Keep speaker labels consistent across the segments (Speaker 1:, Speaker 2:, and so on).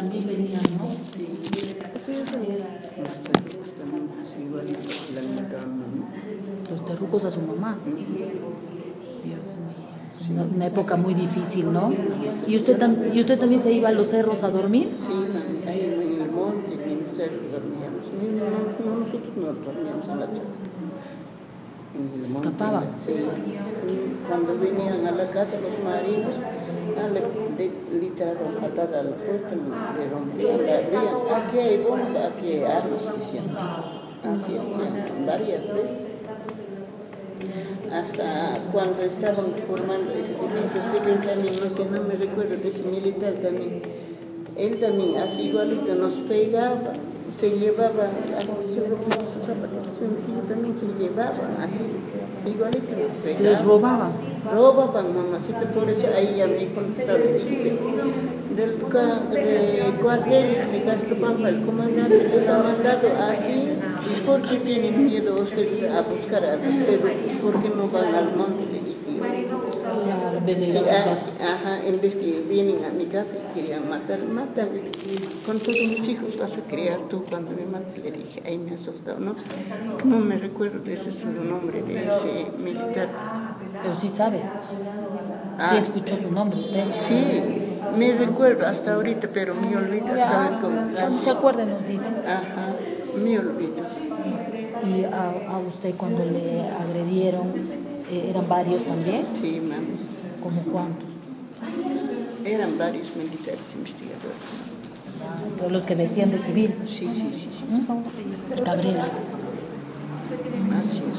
Speaker 1: también venían, ¿no?
Speaker 2: Sí.
Speaker 3: Eso ya sabía.
Speaker 2: Los terrucos también, así igual la cama, ¿no?
Speaker 1: Los terrucos a su mamá. Dios mío.
Speaker 2: Sí.
Speaker 1: Una época muy difícil, ¿no? ¿Y usted también se iba a los cerros a dormir?
Speaker 2: Sí, mami, ahí en el monte, en el cerro dormíamos. No, nosotros no dormíamos en la chapa. En el monte.
Speaker 1: ¿Escapaban?
Speaker 2: Sí. Cuando venían a la casa los marinos, le tiraban patada a la puerta, le rompían, la abrían. Aquí hay bomba, aquí hay armas, decían. Así hacían varias veces. Hasta cuando estaban formando esa defensa civil también, no sé, no me recuerdo, de ese militar también. Él también, así igualito, nos pegaba, se llevaba, así, sus zapatos sencillos también se llevaban, así, igualito nos pegaban.
Speaker 1: ¿Les robaban?
Speaker 2: Robaban, mamacita, por eso ahí ya me contestaba, del cuartel de Castropampa, el comandante les ha mandado así, ¿por qué tienen miedo ustedes a buscar a los terrucos? ¿Por qué no van al monte? Le dije yo.
Speaker 1: Claro, en vez de ir
Speaker 2: Sí,
Speaker 1: a tu casa.
Speaker 2: ajá, en vez que vienen a mi casa y querían matar, mátame. Con todos mis hijos vas a criar tú cuando me mates, le dije, ahí me ha asustado. No me recuerdo de ese su nombre, de ese militar.
Speaker 1: Pero sí sabe. Sí escuchó su nombre usted.
Speaker 2: Sí, me recuerdo hasta ahorita, pero me olvido saber cómo.
Speaker 1: Cuando se acuerde nos dice.
Speaker 2: Ajá, me olvido.
Speaker 1: ¿Y a usted cuando le agredieron, eran varios también?
Speaker 2: Sí, mami.
Speaker 1: ¿Cómo cuántos?
Speaker 2: Eran varios militares investigadores.
Speaker 1: Pero los que vestían de civil.
Speaker 2: Sí.
Speaker 1: Cabrera.
Speaker 2: Así es.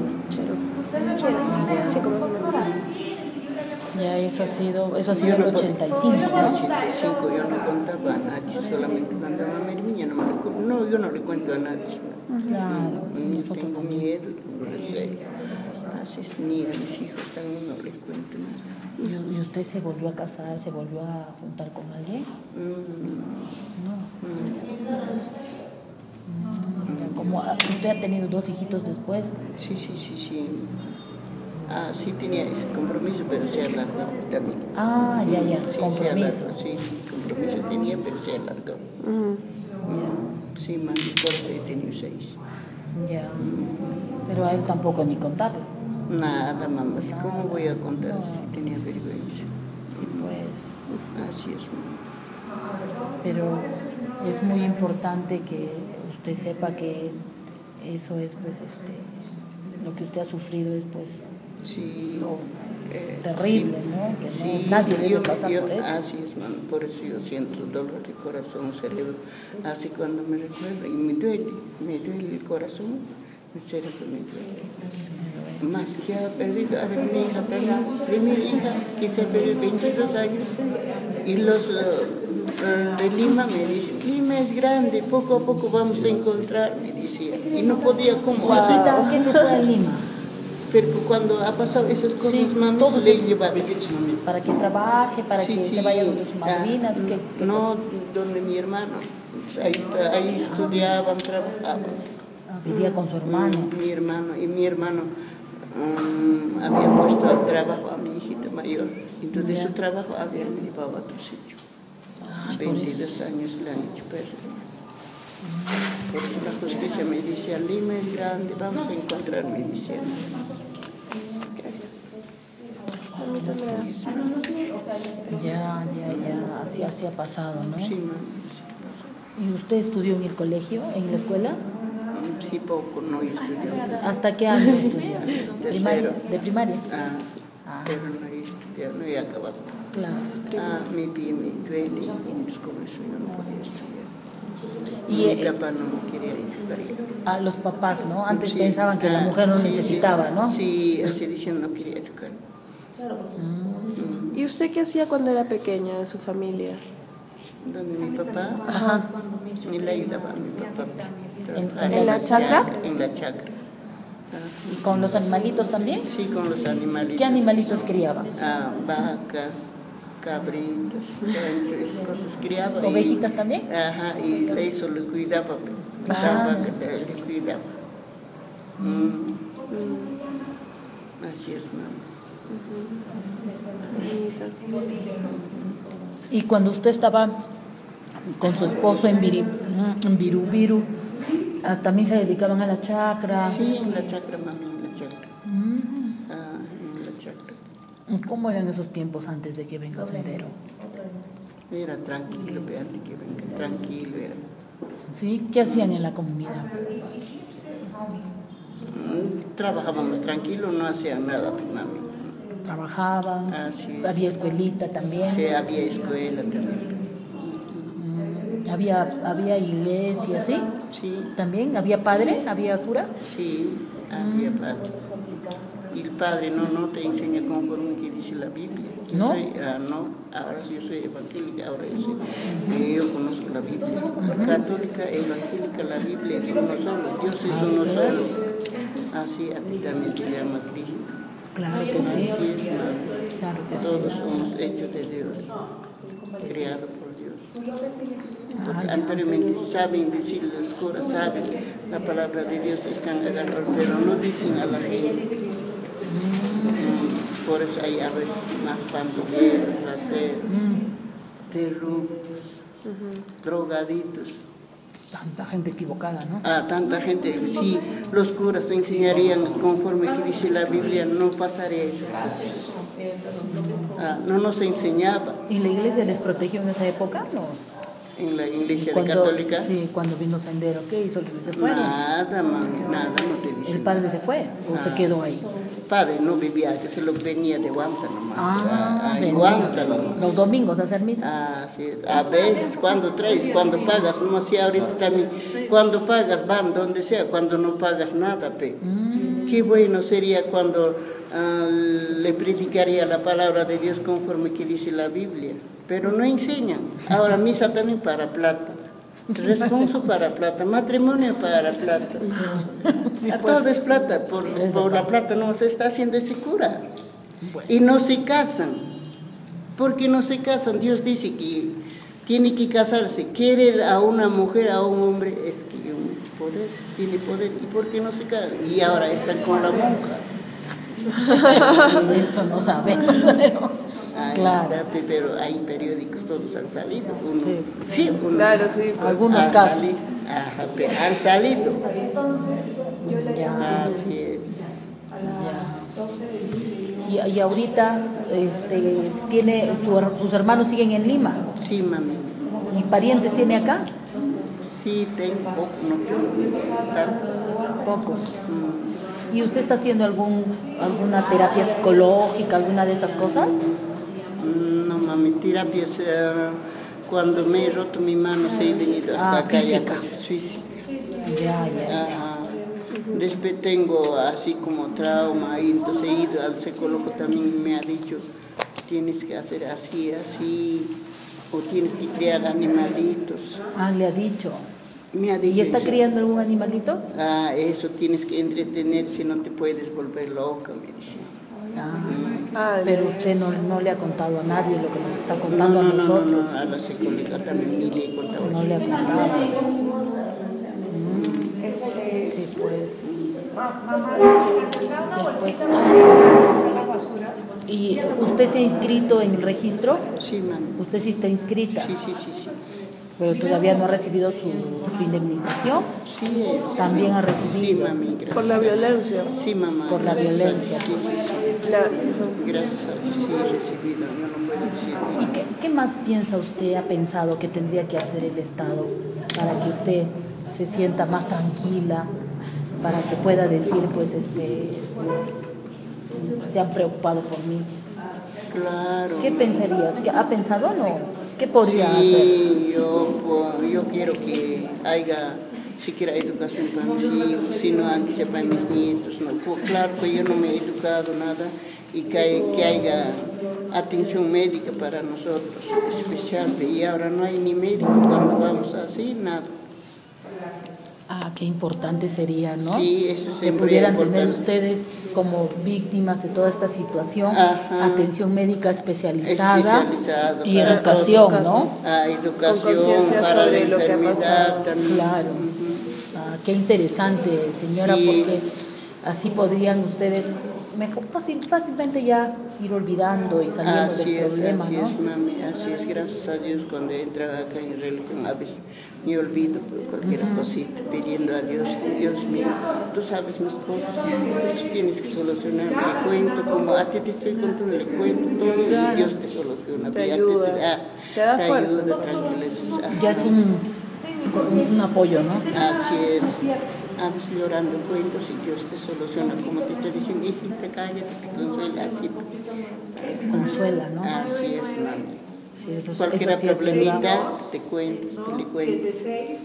Speaker 3: Sí, como
Speaker 1: Ya eso ha sido en el 85,
Speaker 2: En el
Speaker 1: ¿no?
Speaker 2: 85 yo no contaba a nadie, solamente cuando a Mermiña no me lo cuento. No, yo no le cuento a nadie.
Speaker 1: Claro, nosotros
Speaker 2: Tengo
Speaker 1: también.
Speaker 2: miedo, tengo recelo. Así es, ni a mis hijos también no les cuento nada.
Speaker 1: ¿Y usted se volvió a casar, se volvió a juntar con alguien? No. Como usted ha tenido 2 hijitos después.
Speaker 2: Sí. Sí tenía ese compromiso, pero se alargó también.
Speaker 1: Ah, ya,
Speaker 2: Sí,
Speaker 1: compromiso.
Speaker 2: se alargó, sí, compromiso tenía, pero se alargó. Sí, más por eso he tenido 6.
Speaker 1: Ya. Pero a él tampoco ni contarlo.
Speaker 2: Nada, mamá, ¿cómo voy a contar si tenía vergüenza?
Speaker 1: Sí, pues.
Speaker 2: Así es, mamá.
Speaker 1: Pero es muy importante que usted sepa que eso es, pues, lo que usted ha sufrido es, pues,
Speaker 2: Sí,
Speaker 1: terrible,
Speaker 2: sí,
Speaker 1: ¿no? Que
Speaker 2: sí,
Speaker 1: nadie debe pasar por eso.
Speaker 2: Así es, mamá, por eso yo siento dolor de corazón, cerebro, así cuando me recuerdo, y me duele el corazón, mi cerebro me duele. Más que ha perdido a mi hija también, primera hija, que se perdió 22 años, y los de Lima me dicen, Lima es grande, poco a poco vamos a encontrar, me decían, y no podía como así.
Speaker 1: ¿Por qué se fue a Lima?
Speaker 2: Pero cuando ha pasado esas cosas,
Speaker 1: Sí,
Speaker 2: mami,
Speaker 1: todos
Speaker 2: le lleva.
Speaker 1: Para que trabaje, para que se vaya donde su madrina. ¿Qué
Speaker 2: no, donde mi hermano. Ahí estudiaban, trabajaban.
Speaker 1: Vivía con su hermano.
Speaker 2: Mi hermano había puesto al trabajo a mi hijita mayor. Entonces su trabajo había llevado a otro sitio. 22 años le han hecho perder. Porque la justicia me dice, Lima es grande, vamos a encontrar medicina.
Speaker 3: Gracias.
Speaker 1: Ya, así ha pasado, ¿no?
Speaker 2: Sí, mamá, sí pasó.
Speaker 1: ¿Y usted estudió en el colegio, en la escuela?
Speaker 2: Sí, poco, no estudió.
Speaker 1: ¿Hasta qué año estudió?
Speaker 2: Hasta
Speaker 1: ¿Primaria?
Speaker 2: tercero.
Speaker 1: ¿De primaria?
Speaker 2: Pero no he estudiado, no he acabado.
Speaker 1: Claro.
Speaker 2: Mi pie me duele, y entonces con eso yo no podía estudiar.
Speaker 1: Y
Speaker 2: mi papá no me quería educar.
Speaker 1: A los papás, ¿no? Antes
Speaker 2: Sí,
Speaker 1: pensaban que la mujer no necesitaba, ¿no?
Speaker 2: Sí, así diciendo no quería educar.
Speaker 3: ¿Y usted qué hacía cuando era pequeña de su familia?
Speaker 2: Donde mi papá, ni le ayudaba a mi papá.
Speaker 3: ¿En la chacra?
Speaker 2: En la chacra.
Speaker 1: ¿Y con los animalitos también?
Speaker 2: Sí, con los animalitos.
Speaker 1: ¿Qué animalitos criaban?
Speaker 2: Vaca, cabritas, esas cosas criaba.
Speaker 1: ¿Ovejitas también?
Speaker 2: Ajá, y eso le cuidaba. La vaca le cuidaba. Así es, mamá.
Speaker 1: Y cuando usted estaba con su esposo en Virubiru. También se dedicaban a la chacra.
Speaker 2: Sí, en la chacra, mami, en la chacra. En la chacra.
Speaker 1: ¿Cómo eran esos tiempos antes de que venga Sendero?
Speaker 2: Era tranquilo, antes que venga, tranquilo era.
Speaker 1: ¿Sí? ¿Qué hacían en la comunidad?
Speaker 2: Trabajábamos tranquilo, no hacían nada, pues, mami.
Speaker 1: Trabajaban, había escuelita también.
Speaker 2: Sí, había escuela también.
Speaker 1: Había iglesia, ¿sí?
Speaker 2: Sí.
Speaker 1: ¿También? ¿Había padre? ¿Había cura?
Speaker 2: Sí, había padre. Y el padre no te enseña conforme que dice la Biblia.
Speaker 1: ¿No?
Speaker 2: No, ahora yo soy evangélica, yo conozco la Biblia. Católica, evangélica, la Biblia es uno solo, Dios es uno solo. Así a ti también te llama Cristo.
Speaker 1: Claro que sí.
Speaker 2: Así es,
Speaker 1: claro que
Speaker 2: todos
Speaker 1: sí.
Speaker 2: somos hechos de Dios, creados por Dios. Porque anteriormente saben decir las cosas, saben la palabra de Dios, están agarrados, pero no dicen a la gente. Por eso hay a veces más pandilleros, rateros, terrucos, drogaditos.
Speaker 1: Tanta gente equivocada, ¿no?
Speaker 2: Tanta gente. Si los curas enseñarían conforme que dice la Biblia, no pasaría eso. No nos enseñaba.
Speaker 1: ¿Y la iglesia les protegió en esa época? No.
Speaker 2: En la iglesia católica.
Speaker 1: Sí, cuando vino Sendero, ¿qué hizo? ¿Se fueron?
Speaker 2: Nada, mami, nada, no te dice.
Speaker 1: ¿El padre se fue o se quedó ahí?
Speaker 2: El padre no vivía, que se lo venía de Guanta nomás.
Speaker 1: Guanta nomás. Los domingos a hacer misa.
Speaker 2: Sí. A veces cuando traes, cuando pagas, no sé, ahorita también, cuando pagas van donde sea, cuando no pagas nada, pe. Qué bueno sería cuando le predicaría la palabra de Dios conforme que dice la Biblia. Pero no enseñan. Ahora misa también para plata, responso para plata, matrimonio para plata. Sí, pues, todo es plata, por la plata no se está haciendo ese cura. Bueno. Y no se casan. ¿Por qué no se casan? Dios dice que tiene que casarse. Quiere a una mujer, a un hombre, es que tiene poder. ¿Y por qué no se casan? Y ahora están con la monja.
Speaker 1: Eso no sabemos, pero claro.
Speaker 2: Está, pero hay periódicos, todos han salido.
Speaker 3: Claro, sí. Pues.
Speaker 1: Algunos casos.
Speaker 2: Han salido.
Speaker 1: Ya.
Speaker 2: Así es.
Speaker 1: Ya. Y ahorita sus hermanos siguen en Lima.
Speaker 2: Sí, mami.
Speaker 1: ¿Y parientes tiene acá?
Speaker 2: Sí, tengo
Speaker 1: pocos. ¿Y usted está haciendo alguna terapia psicológica, alguna de esas cosas?
Speaker 2: No, mami, terapias, cuando me he roto mi mano, se he venido hasta acá.
Speaker 1: Física.
Speaker 2: Física.
Speaker 1: Ya.
Speaker 2: Después tengo así como trauma, y entonces he ido al psicólogo, también me ha dicho, tienes que hacer así, o tienes que criar animalitos.
Speaker 1: Le ha dicho.
Speaker 2: Me ha dicho.
Speaker 1: ¿Y está criando algún animalito?
Speaker 2: Eso tienes que entretener, si no te puedes volver loca, me dice.
Speaker 1: Pero usted no le ha contado a nadie lo que nos está contando a nosotros.
Speaker 2: No, a la psicóloga también ni le he contado.
Speaker 1: No le ha contado. Sí, pues. ¿Y usted se ha inscrito en el registro?
Speaker 2: Sí, mamá.
Speaker 1: ¿Usted sí está inscrita?
Speaker 2: Sí.
Speaker 1: Pero todavía no ha recibido su indemnización.
Speaker 2: Sí,
Speaker 1: también ha recibido.
Speaker 2: Sí, mami, gracias.
Speaker 3: Por la violencia.
Speaker 2: Sí, mamá.
Speaker 1: Por la violencia.
Speaker 2: Gracias a Dios, sí he recibido, yo no puedo decir.
Speaker 1: ¿Y qué más piensa usted, ha pensado que tendría que hacer el Estado para que usted se sienta más tranquila, para que pueda decir, pues, se han preocupado por mí?
Speaker 2: Claro.
Speaker 1: ¿Qué pensaría? ¿Ha pensado o no? ¿Qué podría hacer?
Speaker 2: Sí, yo quiero que haya siquiera educación para mis hijos, sino que sea para mis nietos. ¿No? Claro que yo no me he educado nada y que haya atención médica para nosotros, especial. Y ahora no hay ni médico cuando vamos así, nada.
Speaker 1: Qué importante sería, ¿no?
Speaker 2: Sí, eso
Speaker 1: que pudieran tener ustedes como víctimas de toda esta situación, atención médica especializada y educación, ¿no?
Speaker 2: Educación para la enfermedad también.
Speaker 1: Claro. Qué interesante, señora, porque así podrían ustedes mejor, fácilmente ya ir olvidando y saliendo del problema,
Speaker 2: así
Speaker 1: ¿no?
Speaker 2: es, mami, así es, gracias a Dios. Cuando entraba acá en religión, a veces me olvido por cualquier cosita, pidiendo a Dios, Dios mío, tú sabes mis cosas, tú tienes que solucionar, le cuento, como a ti te estoy contando, le cuento todo y Dios te soluciona.
Speaker 3: Te ayuda, te da fuerza.
Speaker 2: Ayuda, tranquileza.
Speaker 1: Ya es un apoyo, ¿no?
Speaker 2: Así es. A veces llorando cuentos y Dios te soluciona, como te estoy diciendo, hijita, cállate, te consuela, así.
Speaker 1: Consuela, ¿no?
Speaker 2: Así es, mami.
Speaker 1: Sí, eso,
Speaker 2: Cualquier
Speaker 1: eso sí es
Speaker 2: problemita,
Speaker 1: verdad.
Speaker 2: te cuentes, te le cuentes.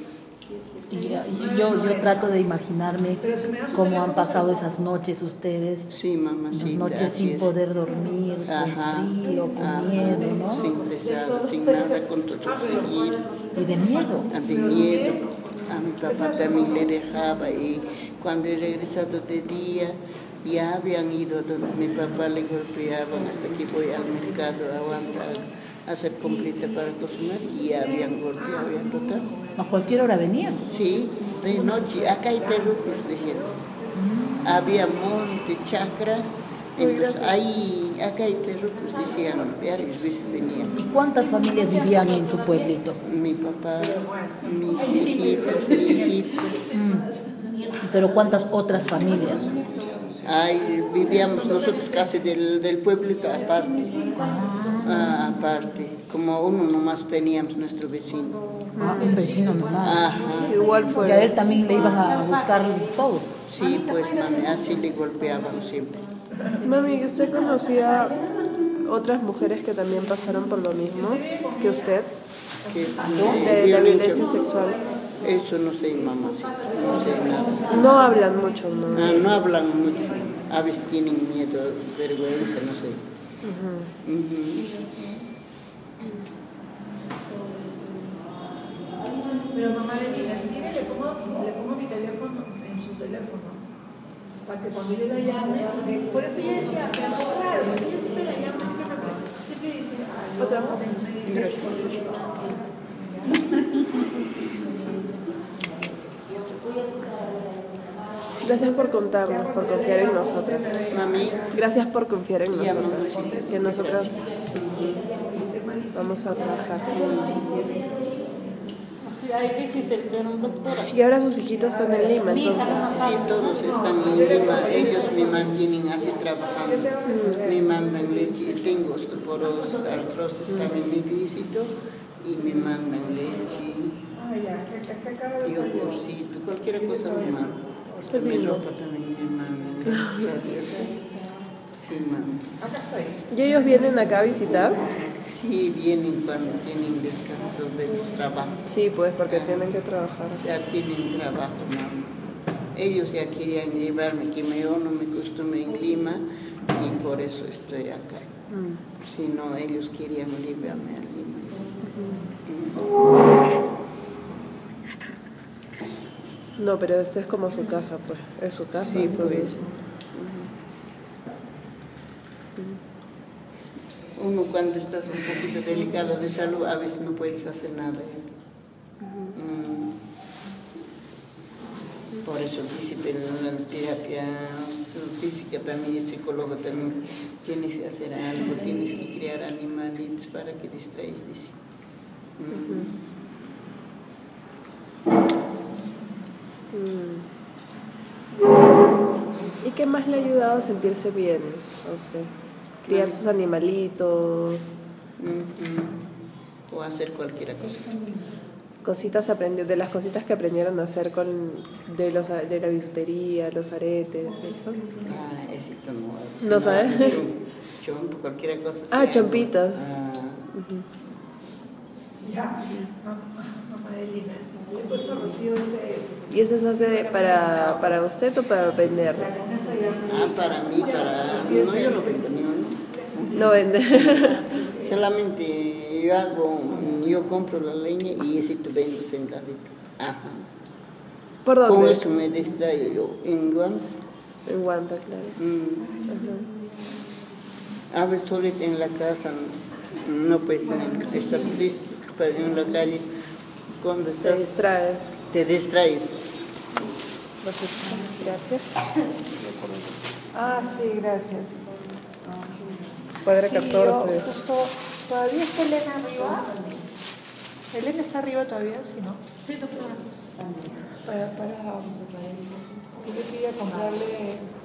Speaker 1: Y yo trato de imaginarme cómo han pasado esas noches ustedes.
Speaker 2: Sí, mamacita.
Speaker 1: Las noches
Speaker 2: así
Speaker 1: sin
Speaker 2: es.
Speaker 1: poder dormir, con frío, con miedo, ¿no?
Speaker 2: Sin pesada, sin nada, con todos seguidos.
Speaker 1: Y de miedo.
Speaker 2: De miedo. A mi papá también le dejaba y cuando he regresado de día ya habían ido donde mi papá le golpeaban hasta que voy al mercado a aguantar, a hacer completa para cocinar y ya habían golpeado ya total.
Speaker 1: A cualquier hora venían.
Speaker 2: Sí, de noche, acá hay terrucos diciendo. Había monte, chacra, entonces ahí, acá hay terrucos decían, varias veces venían.
Speaker 1: ¿Y cuántas familias vivían en su pueblito?
Speaker 2: Mi papá, mis hijitos, mi hijito.
Speaker 1: Pero ¿cuántas otras familias?
Speaker 2: Ahí vivíamos nosotros casi del pueblito aparte. Aparte, como uno nomás teníamos nuestro vecino.
Speaker 1: Un vecino nomás.
Speaker 2: Ajá.
Speaker 3: Igual fue.
Speaker 1: Y a él también le iban a buscar todos.
Speaker 2: Sí, pues mami, así le golpeaban siempre.
Speaker 3: Mami, ¿usted conocía otras mujeres que también pasaron por lo mismo que usted? De la violencia sexual.
Speaker 2: Eso no sé, mamá, sí, no sé nada.
Speaker 3: No hablan mucho, ¿no?
Speaker 2: No hablan mucho, a veces tienen miedo, vergüenza, no sé.
Speaker 4: Pero mamá le diga, si quiere le pongo mi teléfono en su teléfono, para que cuando yo la llame, porque por eso ella decía, me hago raro, porque yo siempre la llamo, siempre dice,
Speaker 3: ¿Otra? Gracias por contarnos, por confiar en nosotras.
Speaker 2: Mami,
Speaker 3: Gracias por confiar en
Speaker 2: ya,
Speaker 3: nosotras.
Speaker 2: mamacita,
Speaker 3: Que nosotras
Speaker 2: gracias.
Speaker 3: vamos a trabajar. Y ahora sus hijitos están en Lima, entonces.
Speaker 2: Sí, todos están en Lima, ellos me mantienen así trabajando, me mandan leche, tengo osteoporosis, artrosis también me visito y me mandan leche, yogurcito, cualquier cosa me mandan. Hasta mi ropa también me mandan, gracias a Dios. Sí, mamá.
Speaker 3: ¿Y ellos vienen acá a visitar?
Speaker 2: Sí, vienen cuando tienen descanso de los trabajos.
Speaker 3: Sí, pues porque tienen que trabajar.
Speaker 2: Ya tienen trabajo, mamá. Ellos ya querían llevarme, que yo no me acostumbré en Lima y por eso estoy acá. Si no, ellos querían llevarme a Lima.
Speaker 3: No, pero esta es como su casa, pues. Es su casa.
Speaker 2: Sí,
Speaker 3: entonces.
Speaker 2: pues. Uno cuando estás un poquito delicado de salud, a veces no puedes hacer nada. Por eso dice, pero la terapia física también, el psicólogo también, tienes que hacer algo, tienes que crear animalitos para que distraes, dice.
Speaker 3: ¿Y qué más le ha ayudado a sentirse bien a usted? Criar sus animalitos.
Speaker 2: O hacer cualquier cosa.
Speaker 3: Cositas de las cositas que aprendieron a hacer de la bisutería, los aretes, eso.
Speaker 2: Éxito no.
Speaker 3: ¿No sabes?
Speaker 2: Chompo, cualquier cosa.
Speaker 3: Chompitas.
Speaker 4: Ya, mamá de Lina, le he puesto Rocío ese.
Speaker 3: ¿Y eso se hace para usted o para vender?
Speaker 2: Para mí, no, yo no vendo ni uno.
Speaker 3: No vende.
Speaker 2: Solamente yo compro la leña y ese tú vendo sentadito. Ajá.
Speaker 3: ¿Por dónde?
Speaker 2: Con eso me distraigo yo, en Guanta.
Speaker 3: En Guanta, claro.
Speaker 2: A veces solita en la casa, no pues estás triste, pero en la calle, cuando estás...
Speaker 3: Te distraes.
Speaker 2: Te distraes.
Speaker 3: Gracias.
Speaker 4: Ah, sí, gracias.
Speaker 3: Cuadra
Speaker 4: Sí,
Speaker 3: 14.
Speaker 4: yo justo, ¿todavía está Elena arriba? ¿Elena está arriba todavía? Sí, ¿no? Sí, doctora. Para, yo quería comprarle